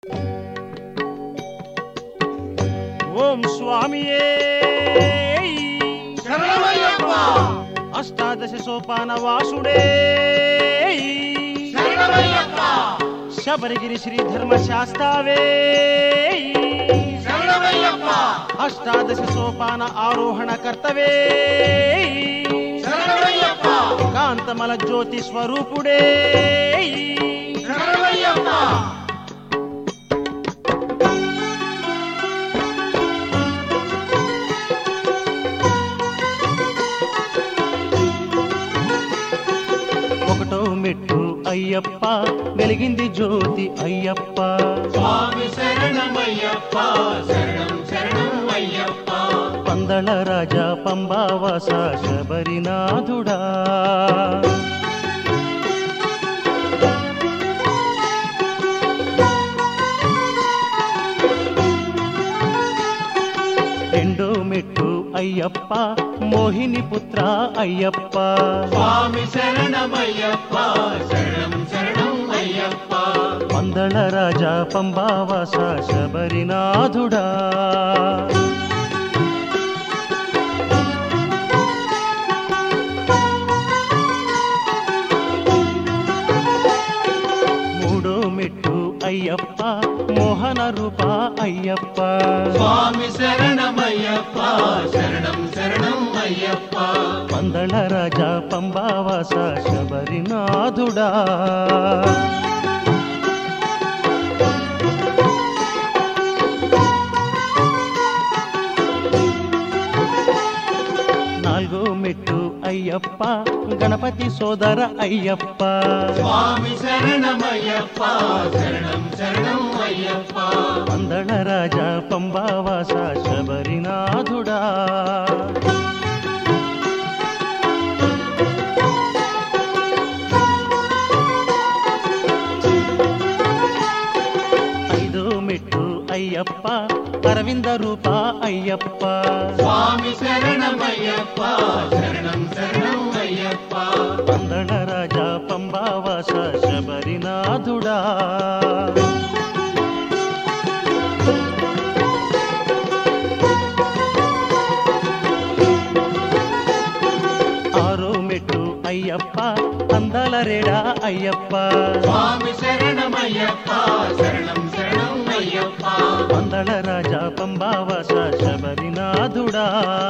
ఓం స్వామియే శరణమయ్యప్ప అష్టాదశ సోపాన వాసుడే శరణమయ్యప్ప శబరిగిరి శ్రీ ధర్మ శాస్త్రావే శరణమయ్యప్ప అష్టాదశ సోపాన ఆరోహణ కర్తవే శరణమయ్యప్ప కాంతమల జ్యోతి స్వరూపుడే శరణమయ్యప్ప ఒకటో మెట్టు అయ్యప్ప వెలిగింది జ్యోతి అయ్యప్ప స్వామి శరణమయ్యప్ప శరణం శరణం అయ్యప్ప పందళ రాజా పంబావాస శబరినాథుడా రెండో మెట్టు అయ్యప్ప మోహిని పుత్ర అయ్యప్ప స్వామి శరణమయ్యప్ప శరణం శరణం అయ్యప్ప పందళ రాజా పంబావాస శబరినాథుడా మూడో మెట్టు అయ్యప్ప మోహన రూప అయ్యప్ప స్వామి శరణమయ్యప్ప శరణం శరణం అయ్యప్ప పందళ రాజా పంబావాస శబరినాథుడా నాలుగో మెట్టు అయ్యప్ప గణపతి సోదర అయ్యప్ప స్వామి శరణమయ్యప్ప శరణం శరణం అయ్యప్ప పందళ రాజా పంబావాస శబరినాథుడా ఐదో మెట్టు అయ్యప్ప అరవింద రూప అయ్యప్ప స్వామి శరణమయ్యప్ప శరణం శరణం అయ్యప్ప పందళ రాజా పంబావాస శబరినాథుడా ఆరో మెట్టు అయ్యప్ప అందాల రేడా అయ్యప్ప స్వామి శరణమయ్యప్ప శరణం శరణం అయ్యప్ప పందళ రాజా పంబావాస శబరినాథుడా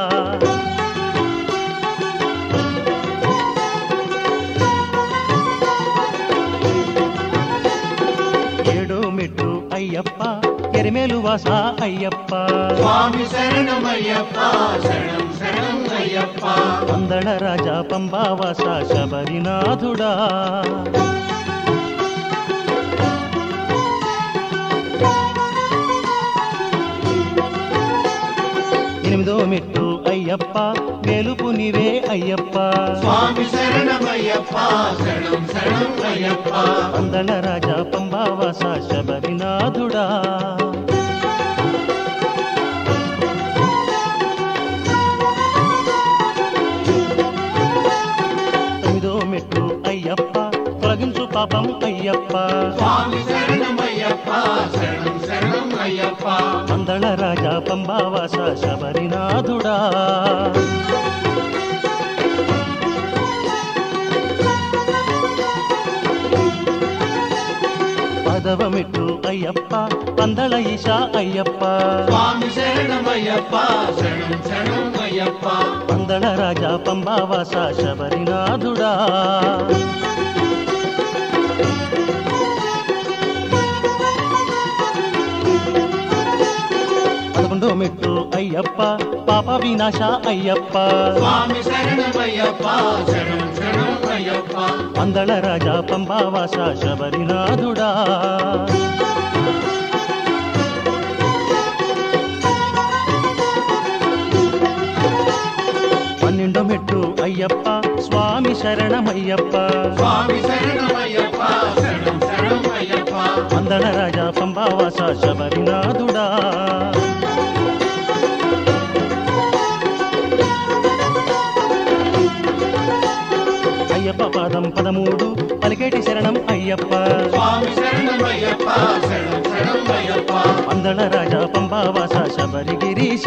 ఏడో మెట్టు అయ్యప్ప ఎరిమేలు వాస అయ్యప్ప స్వామి శరణమయ్యప్ప శరణం శరణం అయ్యప్ప పందళ రాజా పంబావాస శబరినాథుడా ఎనిమిదో మెట్టు అయ్యప్ప వేలుపు నీవే అయ్యప్ప స్వామి శరణమయ్యప్ప శరణం శరణం అయ్యప్ప పందళ రాజా పంబావాస శబరినాథుడా తొమ్మిదో మెట్టు అయ్యప్ప తొలగించు పాపం అయ్యప్ప స్వామి శరణమయ్యప్ప శరణం శరణం అయ్యప్ప పందళ రాజా పంబావాస శబరినాథుడా పదవ మెట్టు అయ్యప్ప పందళ ఈశ అయ్యప్ప స్వామి శరణమయ్యప్ప శరణం శరణం అయ్యప్ప పందళ రాజా పంబావాస శబరినాథుడా పదకొండో మెట్టు అయ్యప్ప పాప వినాశ అయ్యప్ప స్వామి శరణమయ్యప్ప శరణం శరణం అయ్యప్ప పందళ రాజా పంబావాస శబరినాథుడా పన్నెండో మెట్టు అయ్యప్ప స్వామి శరణమయ్యప్ప స్వామి శరణమయ్యప్ప శరణం శరణం అయ్యప్ప పందళ రాజా పంబావాస శబరినాథుడా అయ్యప్ప పాదం 13 పలికేటి శరణం అయ్యప్ప స్వామి శరణమయ్యప్ప శరణం శరణం శరణం అయ్యప్ప పందళ రాజా పంబావాస శబరిగిరీశ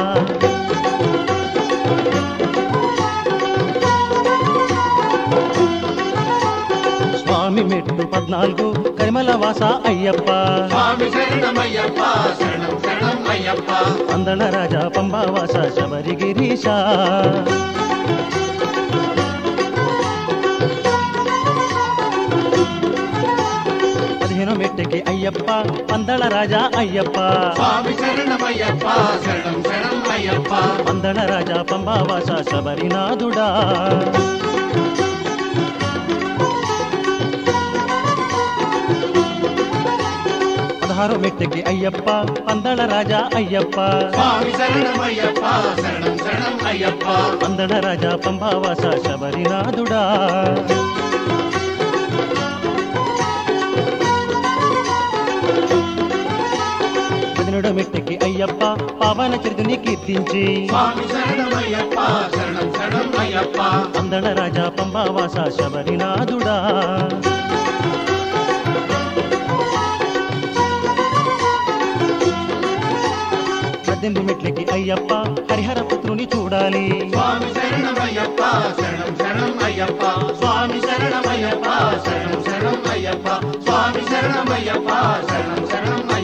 స్వామి మెట్టు 14 కరిమల వాస అయ్యప్ప స్వామి శరణమయ్యప్ప శరణం శరణం అయ్యప్ప పందళ రాజా పంబావాస శబరిగిరీశ మెట్టకి అయ్యప్ప పందళ రాజా అయ్యప్ప స్వామి శరణమయ్యప్ప శరణం శరణం అయ్యప్ప పందళ రాజా పంబావాస శబరినాథుడా మెట్టకి అయ్యప్ప పందళ రాజా అయ్యప్ప స్వామి శరణమయ్యప్ప శరణం శరణం అయ్యప్ప పందళ రాజా పంబావాస శబరినాథుడా మెట్టకి అయ్యప్ప పవన చరితుని కీర్తించి స్వామి శరణమయ్యప్ప శరణం శరణం అయ్యప్ప పందళ రాజా పంబావాస శబరినాథుడా మెట్లకి అయ్యప్ప హరిహర పుత్రుని చూడాలి స్వామి శరణమయ్యప్ప శరణం శరణం అయ్యప్ప స్వామి శరణమయ్యప్ప శరణం శరణం అయ్యప్ప స్వామి శరణమయ్యప్ప శరణం శరణం